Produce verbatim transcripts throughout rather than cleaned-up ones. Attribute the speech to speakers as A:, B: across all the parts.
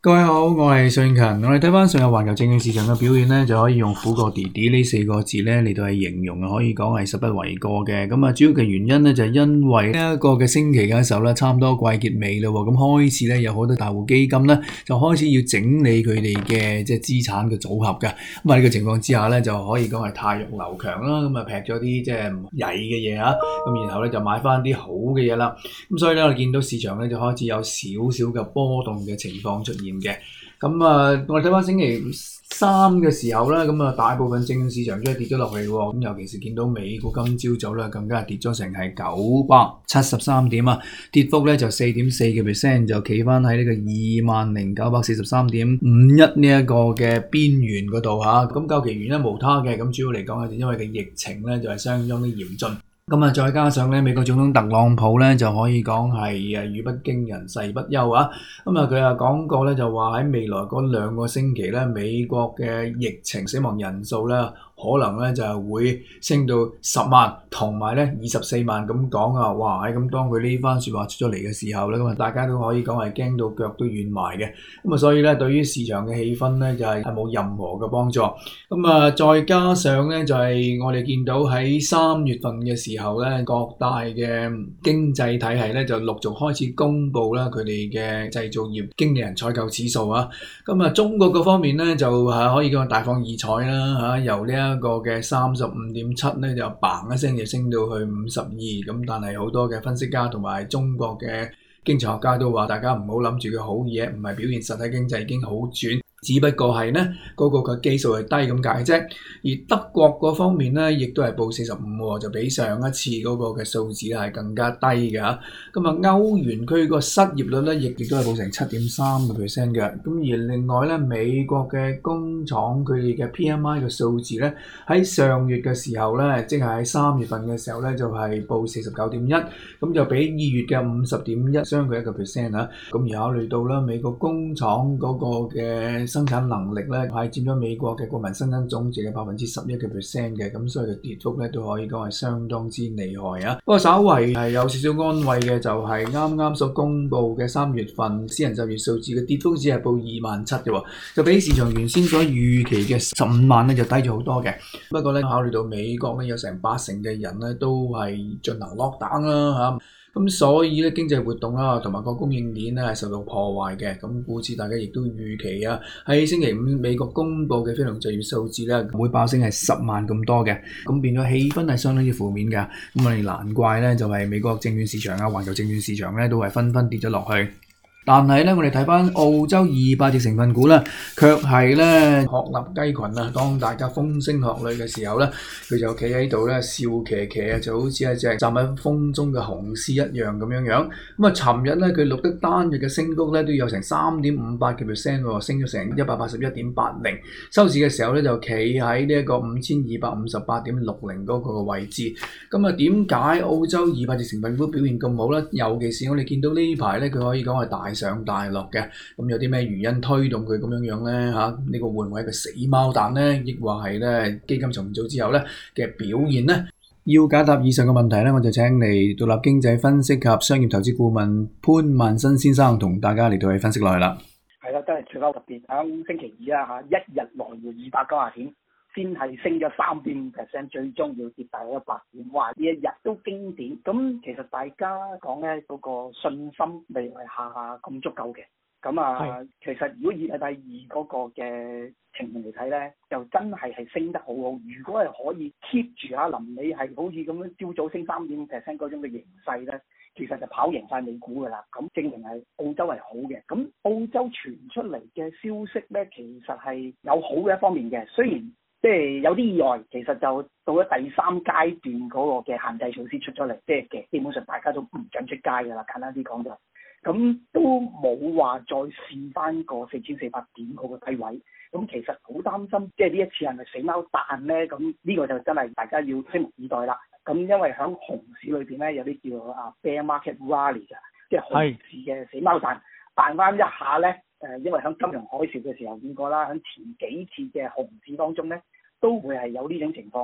A: 各位好，我係宋勤。我哋睇翻上日環球證券市場嘅表現咧，就可以用苦過弟弟呢四個字咧嚟到係形容，可以講係實不為過嘅。咁啊，主要嘅原因咧就係因為呢一個嘅星期嘅時候咧，差唔多季結尾啦，咁開始咧有好多大戶基金咧就開始要整理佢哋嘅即係資產嘅組合嘅。咁啊呢個情況之下咧，就可以講係汰弱留強啦。咁啊劈咗啲即係曳嘅嘢啊，咁然後咧就買翻啲好嘅嘢啦。咁所以咧我哋見到市場咧就開始有少少嘅波動嘅情況出現嘅。咁啊，我哋睇翻星期三嘅時候咧，咁啊大部分證券市場都係跌咗落去喎。咁尤其是見到美股今朝早咧，更加係跌咗成係九百七十三點啊，跌幅咧就四點四嘅 percent，就企翻喺呢個二萬零九百四十三點五一呢一個嘅邊緣嗰度嚇。咁究其原因無他嘅，咁主要嚟講係因為個疫情咧就係相當之嚴峻。咁啊，再加上咧，美國總統特朗普咧就可以講係誒語不驚人誓不休啊！咁啊，佢啊講過咧，就話喺未來嗰兩個星期咧，美國嘅疫情死亡人數咧，可能咧就係會升到十萬，同埋咧二十四萬咁講啊！哇！咁當佢呢番説話出咗嚟嘅時候咧，咁啊大家都可以講係驚到腳都軟埋嘅。咁啊，所以咧對於市場嘅氣氛咧就係係冇任何嘅幫助。咁啊，再加上咧就係我哋見到喺三月份嘅時候咧，各大嘅經濟體系咧就陸續開始公布啦佢哋嘅製造業經理人採購指數啊。咁啊，中國嗰方面咧就係可以講大放異彩啦嚇，由呢一個嘅三十五點七咧就嘭一聲就升到去五十二。咁但係好多嘅分析家同埋中國嘅經濟學家都話，大家唔好諗住佢好嘢，唔係表現實體經濟已經好轉。只不過係咧嗰個嘅基數係低咁解啫，而德國嗰方面咧，亦都係報四十五，就比上一次嗰個嘅數字咧係更加低嘅嚇。咁啊，歐元區個失業率咧，亦亦都係報成七點三個 percent 嘅。咁而另外咧，美國嘅工廠佢哋嘅 P M I 嘅數字咧，喺上月嘅時候咧，即係喺三月份嘅時候咧，就係報四十九點一，咁就比二月嘅五十點一相距一個 percent 啊。咁而考慮到啦，美國工廠嗰個嘅生產能力咧係佔咗美國嘅國民生產總值嘅百分之十一嘅 percent 嘅，咁所以嘅跌幅咧都可以講係相當之厲害啊。不過稍為係有少少安慰嘅就係啱啱所公布嘅三月份私人就業數字嘅跌幅只係報二萬七嘅喎，就比市場原先所預期嘅十五萬咧就低咗好多嘅。不過咧考慮到美國咧有成八成嘅人咧都係進行 lockdown 啦嚇。咁所以咧經濟活動啦，同埋個供應鏈咧係受到破壞嘅。咁故此大家亦都預期啊，喺星期五美國公布嘅非農就業數字咧，會爆升係十萬咁多嘅。咁變咗氣氛係相當之負面嘅。咁我哋難怪咧，就係美國證券市場啊、環球證券市場咧，都係紛紛跌咗落去。但係咧，我哋睇翻澳洲二百隻成分股咧，卻係咧鶴立雞群啊！當大家風聲鶴唳嘅時候咧，佢就企喺度咧笑騎騎啊，就好似一隻站喺風中嘅雄獅一樣咁樣樣。咁啊，尋日咧佢錄得單日嘅升幅咧都有成三點五八嘅 percent 喎，升咗成一百八十一點八零。收市嘅時候咧就企喺呢一個五千二百五十八點六零嗰個位置。咁啊，點解澳洲二百隻成分股表現咁好咧？尤其是我哋見到呢排咧，佢可以講係大上大落嘅，咁有啲咩原因推動佢咁樣樣咧嚇？呢、這個會唔會係一個死貓彈咧？亦或係咧基金重組之後咧嘅表現咧？要解答以上嘅問題咧，我就請嚟獨立經濟分析及商業投資顧問潘萬新先生同大家嚟到去分析落去啦。
B: 係啦，真係最嬲特別喺星期二啊嚇，一日來回二百九十點。先係升咗三點五 percent， 最終要跌大約一百點，哇！呢一日都經典。咁其實大家講咧嗰個信心未來下咁足夠嘅。咁啊，其實如果以第二嗰個嘅情形嚟睇咧，就真係係升得好好。如果係可以 keep 住啊，臨尾係好似咁樣朝早升三點五 percent 嗰種嘅形勢咧，其實就跑贏晒美股㗎啦。咁證明係澳洲係好嘅。咁澳洲傳出嚟嘅消息咧，其實係有好嘅一方面嘅，雖然即係有啲意外，其實就到咗第三階段嗰個嘅限制措施出咗嚟，即係嘅基本上大家都唔準出街㗎啦。簡單啲講就，咁都冇話再試翻個四千四百點嗰個低位。咁其實好擔心，即係呢一次係咪死貓彈咧？咁呢個就真係大家要拭目以待啦。咁因為喺熊市裏邊咧，有啲叫做啊 bear market rally 嘅，即係熊市嘅死貓彈，彈翻一下咧。誒，因為喺金融海嘯嘅時候見過啦，喺前幾次嘅熊市當中咧，都會係有呢種情況嘅。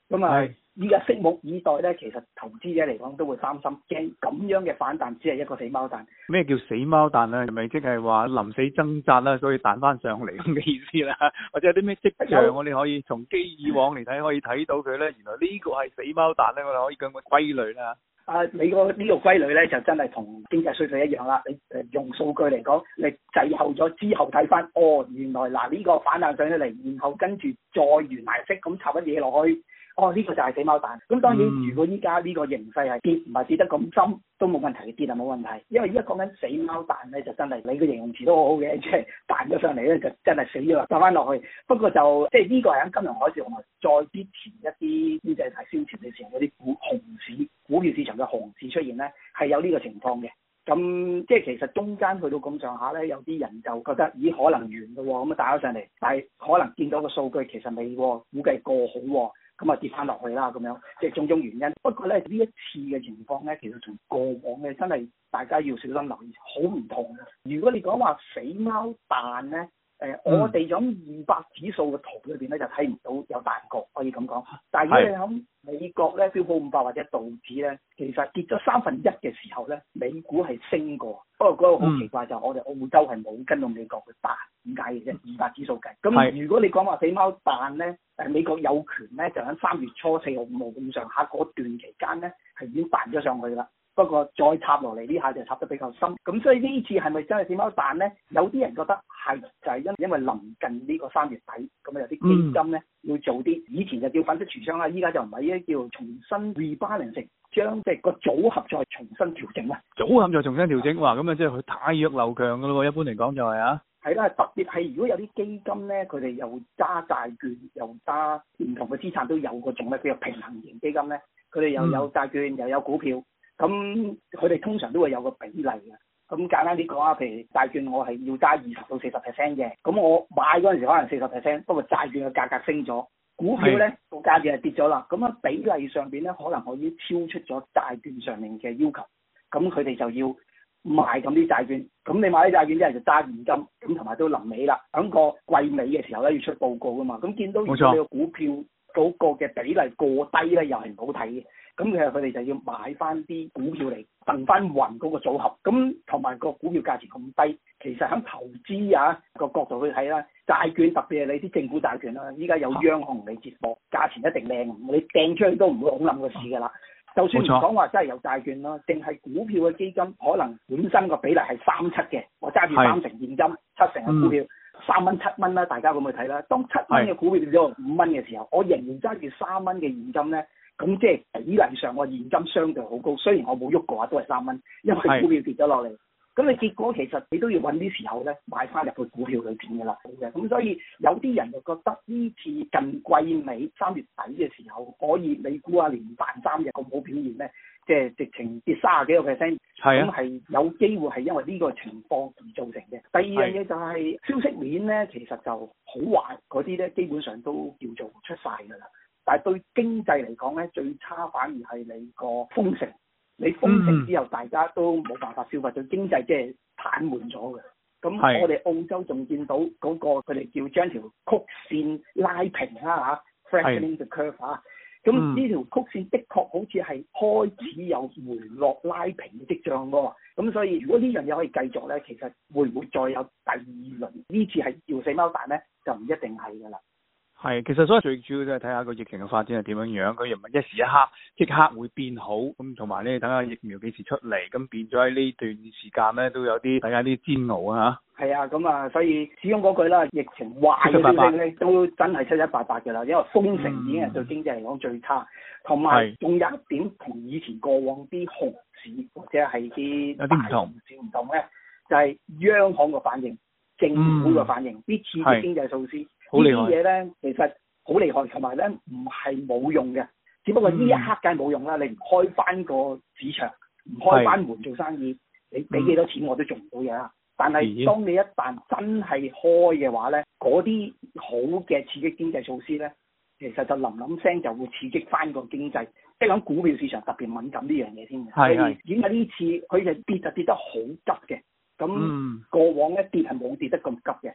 B: 咁啊，依家拭目以待咧，其實投資者嚟講都會擔心，驚咁樣嘅反彈只係一個死貓彈。
C: 咩叫死貓彈咧？係咪即係話臨死掙扎啦，所以彈翻上嚟咁嘅意思啦？或者有啲咩跡象我哋可以從基以往嚟睇，可以睇到佢咧，原來呢個係死貓彈咧，我哋可以咁嘅歸類啦。
B: 啊，你個呢個歸類咧就真係同經濟衰退一樣啦。你誒用數據嚟講，你滯後咗之後睇翻，哦，原來嗱呢個反彈上咗嚟，然後跟住再懸崖式咁插乜嘢落去，哦呢個就係死貓彈。咁當然，如果依家呢個形勢係跌，唔係跌得咁深，都冇問題，跌係冇問題。因為依家講緊死貓彈咧，就真係你個形容詞都好好嘅，即係彈咗上嚟咧就真係死咗啦，彈翻落去。不過就即係呢個係喺金融海嘯同埋再之前一啲經濟大蕭條嘅時候嗰啲股熊市。股票市場嘅熊市出現咧，係有呢個情況嘅。咁即係其實中間去到咁上下咧，有啲人就覺得咦可能完嘅喎，咁啊打咗上嚟，但係可能見到個數據其實未喎，估計過好喎，咁啊跌翻落去啦咁樣，即係種種原因。不過咧呢一次嘅情況咧，其實同過往嘅真係大家要小心留意，好唔同嘅。如果你講話死貓彈咧，誒、呃嗯、我哋喺二百指數嘅圖裏邊咧就睇唔到有彈過，可以咁講。但係如果你喺美國咧標普五百或者道指咧，其實跌咗三分一嘅時候咧，美股係升過。不過嗰個好奇怪就係我哋澳洲係冇跟到美國嘅彈，點解嘅啫？二百指數計。咁如果你講話死貓彈咧，誒美國有權咧就喺三月初四號五號咁上下嗰段期間咧係已經彈咗上去啦。不過再插落嚟呢下就插得比較深，咁所以呢次係咪真係死貓彈咧？有啲人覺得係，就係因因為臨近呢個三月底，咁啊有啲基金咧、嗯、要做啲，以前就叫粉飾櫥窗啦，依家就唔係，依家叫重新 rebalance， 將即係個組合再重新調整啦。
C: 組合再重新調整，哇！咁啊即係佢太弱流強噶咯喎，一般嚟講就係啊。
B: 係啦，特別係如果有啲基金咧，佢哋又揸債券，又揸唔同嘅資產都有嗰種咧，叫做平衡型基金咧，佢哋又有債券、嗯、又有股票。咁佢哋通常都會有個比例嘅，咁簡單啲講啊，譬如債券我係要揸二十到四十 percent 嘅，咁我買嗰陣時可能四十 percent，不過債券嘅價格升咗，股票咧個價錢係跌咗啦，咁啊比例上邊咧可能可以超出咗債券上面嘅要求，咁佢哋就要賣咁啲債券，咁你買啲債券之後就揸現金，咁同埋都臨尾啦，喺個季尾嘅時候咧要出報告噶嘛，咁見到如果你個股票嗰個嘅比例過低咧，又係唔好睇嘅。咁其實佢哋就要買翻啲股票嚟掟翻勻嗰個組合，咁同埋個股票價錢咁低，其實喺投資啊個角度去睇啦，債券特別係你啲政府債券啦，依家有央行嚟接貨，價錢一定靚，你掟出去都唔會恐冧個市㗎啦。就算唔講話真係有債券啦，定係股票嘅基金，可能本身個比例係三七嘅，我揸住三成現金，七成係股票，三蚊七蚊啦，大家咁去睇啦。當七蚊嘅股票變咗五蚊嘅時候，我仍然揸住三蚊嘅現金咧。咁即係比例上，我現金相對好高。雖然我冇喐過啊，都係三蚊，因為股票跌咗落嚟。咁你結果其實你都要揾啲時候咧買翻入去股票裏邊嘅啦。咁所以有啲人就覺得呢次近季尾三月底嘅時候，可以美股啊連彈三日咁好表現咧，即係直情跌三十幾個 percent。係啊，咁係有機會係因為呢個情況而造成嘅。第二樣嘢就係消息面咧，其實就好壞嗰啲咧，基本上都叫做出晒㗎啦。但係對經濟嚟講咧，最差反而係你個封城。你封城之後，大家都冇辦法消費，對經濟即係癱瘓咗嘅。咁我哋澳洲仲見到嗰個佢哋叫將條曲線拉平啦嚇 ，flattening the curve 嚇。咁呢條曲線的確好似係開始有回落拉平嘅跡象喎。咁所以如果呢樣嘢可以繼續咧，其實會唔會再有第二輪？呢次係叫死貓彈咧，就唔一定係㗎啦。
C: 係，其實所以最主要都係睇下個疫情嘅發展係點樣樣，佢又唔係一時一刻即刻會變好，咁同埋咧等下疫苗幾時出嚟，咁變咗喺呢段時間咧都有啲大家啲煎熬啊嚇。
B: 係啊，咁啊，所以始終嗰句啦，疫情壞嘅消息咧都真係七七八八㗎啦，因為封城已經係對經濟嚟講最差，同埋仲有一點同以前過往啲熊市或者係啲大熊市唔同咧，就係、是、央行嘅反應、政府嘅反應，啲、嗯、刺激經濟措施。呢啲嘢咧，其實好厲害，同埋咧唔係冇用嘅，只不過呢一刻梗係冇用啦。你唔開翻個市場，唔開翻門做生意，你俾幾多錢我都做唔到嘢啦。但係當你一旦真係開嘅話咧，嗰啲好嘅刺激經濟措施咧，其實就冧冧聲就會刺激翻個經濟，即係講股票市場特別敏感呢樣嘢先嘅。所以點解呢次佢就跌就跌得好急嘅？咁過往咧跌係冇跌得咁急嘅。咁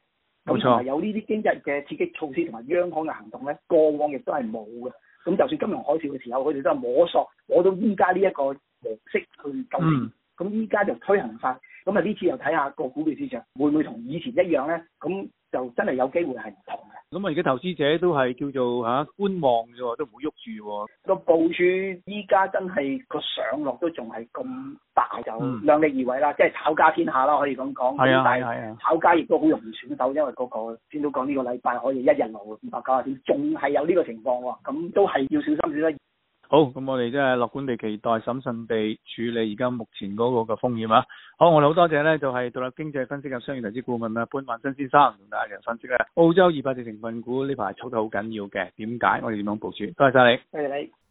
B: 咁
C: 冇錯
B: 同埋有呢啲經濟嘅刺激措施同埋央行嘅行動咧，過往亦都係冇嘅。咁就算金融海嘯嘅時候，佢哋都係摸索摸到依家呢一個模式去救市。咁依家就推行法，咁啊呢次又睇下個股票市場會唔會同以前一樣咧？咁就真係有機會係唔同嘅。
C: 咁啊，而家投資者都係叫做嚇、啊、觀望啫喎，都唔會喐住喎。
B: 個部署依家真係個上落都仲係咁大，就量力而為啦，嗯、即係炒家天下啦，可以咁講。
C: 係啊
B: 係
C: 係啊，
B: 炒家亦都好容易選手，因為嗰、嗰個先都講呢個禮拜可以一日落二百九十點，仲係有呢個情況喎。咁都係要小心啲啦。
C: 好，咁我哋真係樂觀地期待審慎地處理而家目前嗰個嘅風險啊！好，我哋好多謝咧，就係獨立經濟分析及商業投資顧問啊潘萬新先生同大家分析咧，澳洲二百隻成分股呢排炒得好緊要嘅，點解？我哋點樣部署？多謝晒你。
B: 多謝你。